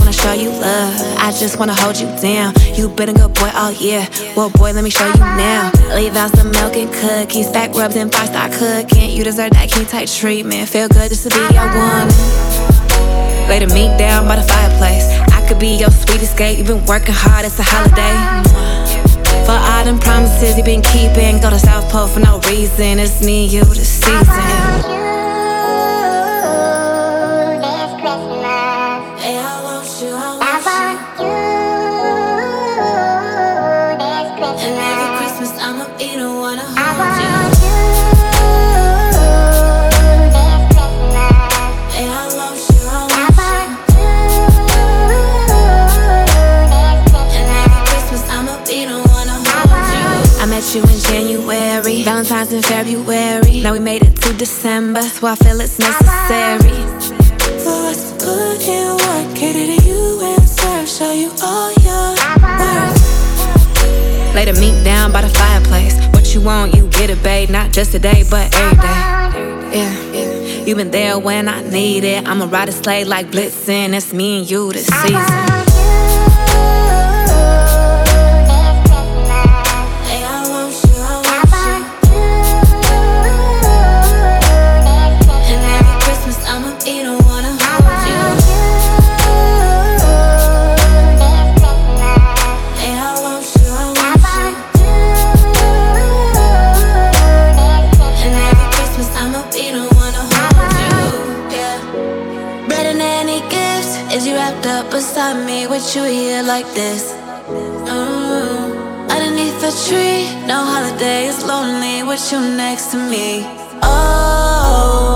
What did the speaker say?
wanna show you love. I just wanna hold you down. You been a good boy all year. Well, boy, let me show you now. Leave out some milk and cookies, back rubs and 5-star cooking. You deserve that king type treatment. Feel good just to be your woman. Lay the meat down by the fireplace. I could be your sweet escape. You've been working hard, it's a holiday. For all them promises you've been keeping. Go to South Pole for no reason. It's me and you this season. You in January, Valentine's in February. Now we made it to December, so I feel it's necessary. For us to put in work, cater to you and serve, show you all your worth. Lay the meat down by the fireplace. What you want, you get it, babe. Not just today, but every day. Yeah, you been there when I need it. I'ma ride a sleigh like Blitzen. It's me and you this season. Is you wrapped up beside me with you here like this? Underneath the tree, no holiday, it's lonely with you next to me. Oh.